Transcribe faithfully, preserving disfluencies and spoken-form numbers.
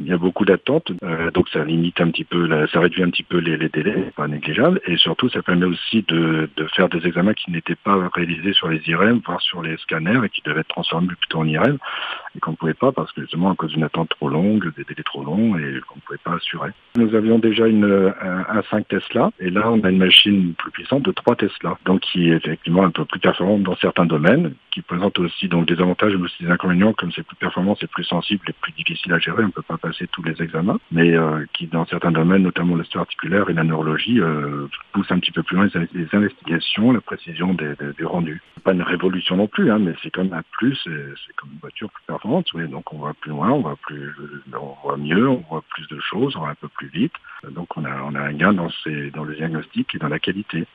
y a beaucoup d'attentes, euh, donc ça limite un petit peu, la, ça réduit un petit peu les, les délais, pas négligeable, et surtout ça permet aussi de, de faire des examens qui n'étaient pas réalisés sur les I R M, voire sur les scanners, et qui devaient être transformés plutôt en I R M, et qu'on ne pouvait pas parce que justement à cause d'une attente trop longue, des délais trop longs, et qu'on ne pouvait pas assurer. Nous avions déjà une, un, un cinq Tesla, et là on a une machine plus puissante de trois Tesla, donc qui est effectivement un peu plus performante dans certains domaines, qui présente aussi donc des avantages mais aussi des inconvénients, comme c'est plus performant, c'est plus sensible et plus difficile à gérer, on ne peut pas passer tous les examens, mais euh, qui dans certains domaines, notamment l'ostéo-articulaire et la neurologie, euh, pousse un petit peu plus loin les, les investigations, la précision des, des, des rendus. Pas une révolution non plus, hein, mais c'est comme un plus, c'est, c'est comme une voiture plus performante, oui, donc on va plus loin, on va plus, on voit mieux, on voit plus de choses, on va un peu plus vite, donc on a, on a un gain dans, ces, dans le diagnostic et dans la qualité.